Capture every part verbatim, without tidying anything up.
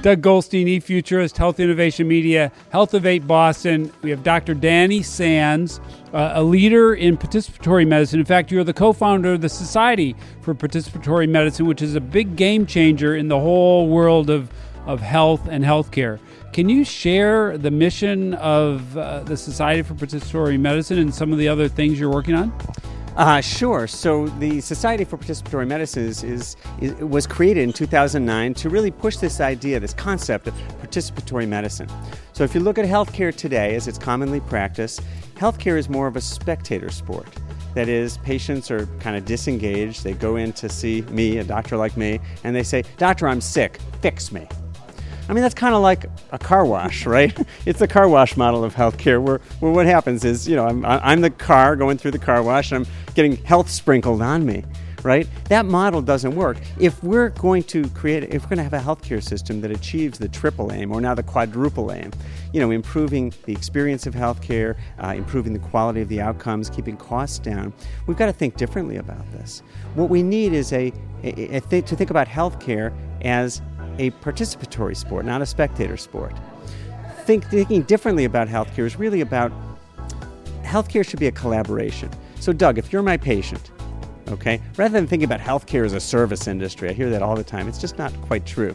Doug Goldstein, eFuturist, Health Innovation Media, Health of Eight Boston. We have Doctor Danny Sands, uh, a leader in participatory medicine. In fact, you're the co-founder of the Society for Participatory Medicine, which is a big game changer in the whole world of, of health and healthcare. Can you share the mission of uh, the Society for Participatory Medicine and some of the other things you're working on? Uh, sure. So the Society for Participatory Medicine is, is, is, was created in two thousand nine to really push this idea, this concept of participatory medicine. So if you look at healthcare today, as it's commonly practiced, healthcare is more of a spectator sport. That is, patients are kind of disengaged. They go in to see me, a doctor like me, and they say, "Doctor, I'm sick. Fix me." I mean, that's kind of like a car wash, right? It's the car wash model of healthcare, where, where what happens is, you know, I'm, I'm the car going through the car wash, and I'm getting health sprinkled on me, right? That model doesn't work. If we're going to create, if we're going to have a healthcare system that achieves the triple aim, or now the quadruple aim, you know, improving the experience of healthcare, uh, improving the quality of the outcomes, keeping costs down, we've got to think differently about this. What we need is a, a, a th- to think about healthcare as a participatory sport, not a spectator sport. Think, thinking differently about healthcare is really about, healthcare should be a collaboration. So Doug, if you're my patient, okay, rather than thinking about healthcare as a service industry, I hear that all the time, it's just not quite true.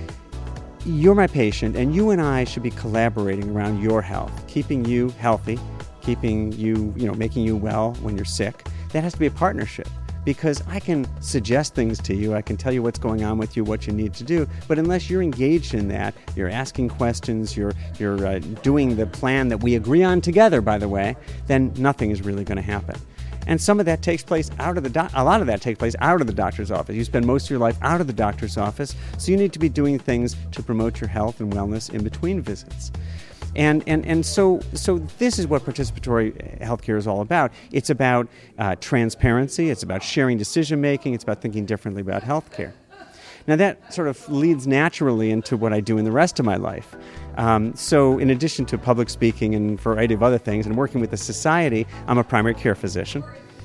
You're my patient, and you and I should be collaborating around your health, keeping you healthy, keeping you, you know, making you well when you're sick. That has to be a partnership. Because I can suggest things to you, I can tell you what's going on with you, what you need to do, but unless you're engaged in that, you're asking questions, you're you're uh, doing the plan that we agree on together, by the way, then nothing is really going to happen. And some of that takes place out of the doc- a lot of that takes place out of the doctor's office. You spend most of your life out of the doctor's office, so you need to be doing things to promote your health and wellness in between visits. And and and so so this is what participatory healthcare is all about. It's about uh, transparency. It's about sharing decision making. It's about thinking differently about healthcare. Now that sort of leads naturally into what I do in the rest of my life. Um, so in addition to public speaking and a variety of other things and working with the society, I'm a primary care physician.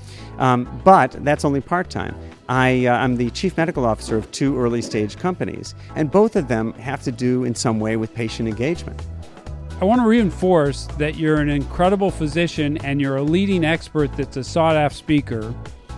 Um, but that's only part-time. I, uh, I'm the chief medical officer of two early-stage companies, and both of them have to do in some way with patient engagement. I want to reinforce that you're an incredible physician and you're a leading expert that's a sought-after speaker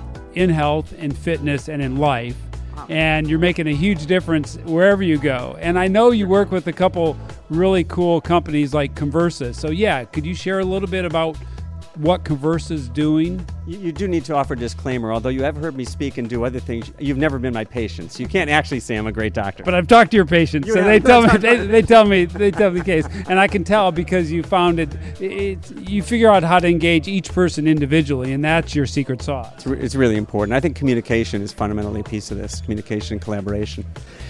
in health, in fitness, and in life. And you're making a huge difference wherever you go. And I know you work with a couple really cool companies like Conversa. So yeah, could you share a little bit about what Conversa is doing? You, you do need to offer a disclaimer. Although you have heard me speak and do other things, you've never been my patient, so you can't actually say I'm a great doctor. But I've talked to your patients, You so have. they tell me they, they tell me they tell me the case, and I can tell because you found it, it. You figure out how to engage each person individually, and that's your secret sauce. It's, re- it's really important. I think communication is fundamentally a piece of this. Communication and collaboration.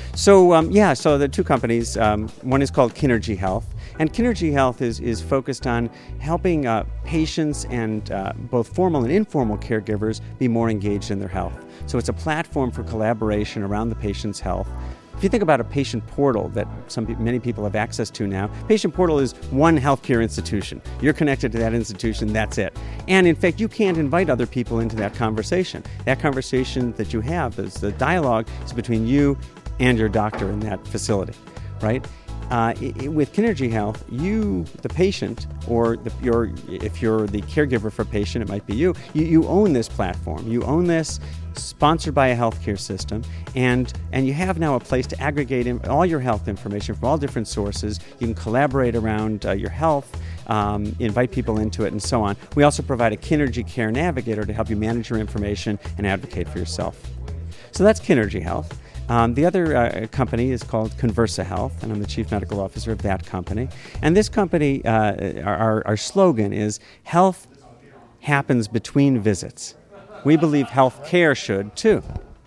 So um, yeah, so the two companies. Um, one is called Kinergy Health. And Kinergy Health is, is focused on helping uh, patients and uh, both formal and informal caregivers be more engaged in their health. So it's a platform for collaboration around the patient's health. If you think about a patient portal that some many people have access to now, patient portal is one healthcare institution. You're connected to that institution, that's it. And in fact, you can't invite other people into that conversation. That conversation that you have, is the dialogue, is between you and your doctor in that facility, right? Uh, it, with Kinergy Health, you, the patient, or the, your, if you're the caregiver for a patient, it might be you, you, you own this platform. You own this, sponsored by a healthcare system, and, and you have now a place to aggregate in, all your health information from all different sources. You can collaborate around uh, your health, um, invite people into it, and so on. We also provide a Kinergy Care Navigator to help you manage your information and advocate for yourself. So that's Kinergy Health. Um, the other uh, company is called Conversa Health, and I'm the chief medical officer of that company. And this company, uh, our, our slogan is, health happens between visits. We believe health care should too.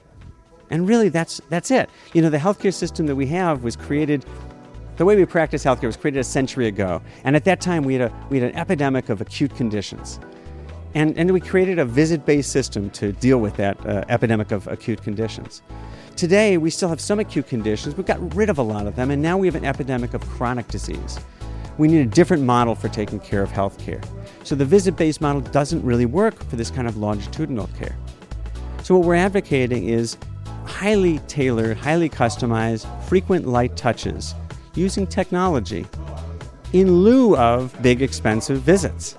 And really, that's that's it. You know, the healthcare system that we have was created, the way we practice healthcare was created a century ago. And at that time, we had a we had an epidemic of acute conditions. And, and we created a visit-based system to deal with that uh, epidemic of acute conditions. Today, we still have some acute conditions. We've got rid of a lot of them, and now we have an epidemic of chronic disease. We need a different model for taking care of healthcare. So the visit-based model doesn't really work for this kind of longitudinal care. So what we're advocating is highly tailored, highly customized, frequent light touches using technology in lieu of big, expensive visits.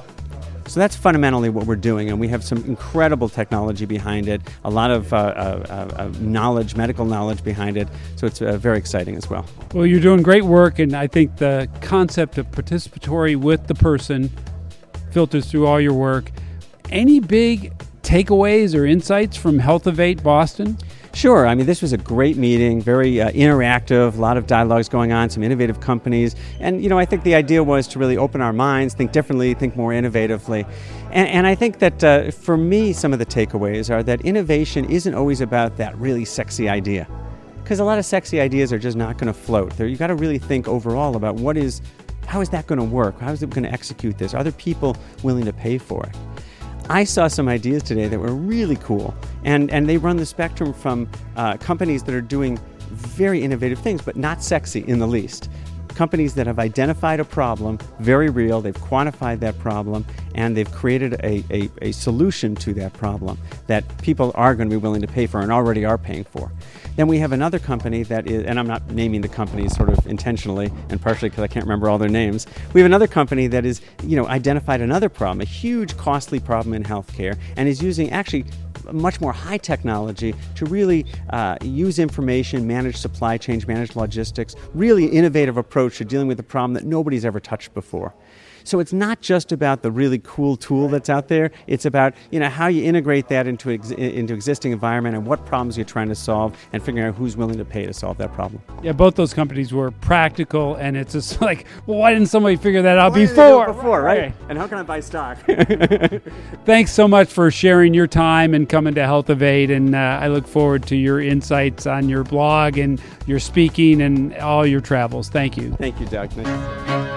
So that's fundamentally what we're doing, and we have some incredible technology behind it, a lot of uh, uh, uh, knowledge, medical knowledge behind it, so it's uh, very exciting as well. Well, you're doing great work, and I think the concept of participatory with the person filters through all your work. Any big takeaways or insights from Healthivate Boston? Sure. I mean, this was a great meeting, very uh, interactive, a lot of dialogues going on, some innovative companies. And, you know, I think the idea was to really open our minds, think differently, think more innovatively. And, and I think that uh, for me, some of the takeaways are that innovation isn't always about that really sexy idea. Because a lot of sexy ideas are just not going to float. You've got to really think overall about what is, how is that going to work? How is it going to execute this? Are there people willing to pay for it? I saw some ideas today that were really cool, and, and they run the spectrum from uh, companies that are doing very innovative things, but not sexy in the least. Companies that have identified a problem, very real, they've quantified that problem, and they've created a, a, a solution to that problem that people are going to be willing to pay for and already are paying for. Then we have another company that is, and I'm not naming the companies sort of intentionally and partially because I can't remember all their names. We have another company that is, you know, identified another problem, a huge costly problem in healthcare, and is using actually much more high technology to really uh, use information, manage supply chains, manage logistics, really innovative approach to dealing with a problem that nobody's ever touched before. So it's not just about the really cool tool that's out there. It's about, you know, how you integrate that into ex- into existing environment and what problems you're trying to solve and figuring out who's willing to pay to solve that problem. Yeah, both those companies were practical, and it's just like, well, why didn't somebody figure that out why before? Before, right? Okay. And how can I buy stock? Thanks so much for sharing your time and coming to Healthivate, and uh, I look forward to your insights on your blog and your speaking and all your travels. Thank you. Thank you, Doug. Nice.